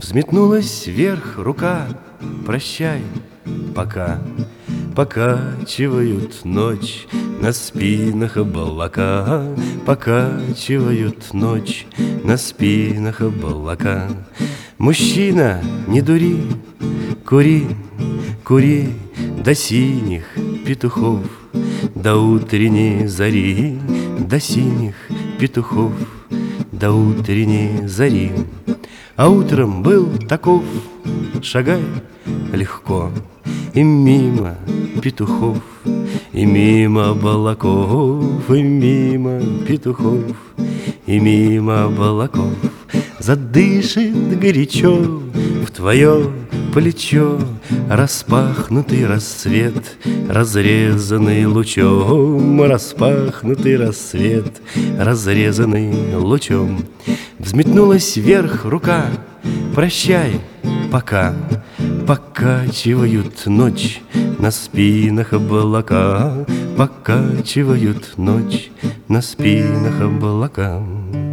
Взметнулась вверх рука, прощай, пока. Покачивают ночь на спинах облака, покачивают ночь на спинах облака. Мужчина, не дури, кури, кури до синих петухов, до утренней зари, до синих петухов, до утренней зари. А утром был таков, шагай легко, и мимо петухов, и мимо облаков, и мимо петухов, и мимо облаков. Задышит горячо в твое плечо распахнутый рассвет, разрезанный лучом, распахнутый рассвет, разрезанный лучом. Взметнулась вверх рука, прощай, пока. Покачивают ночь на спинах облака, покачивают ночь на спинах облака.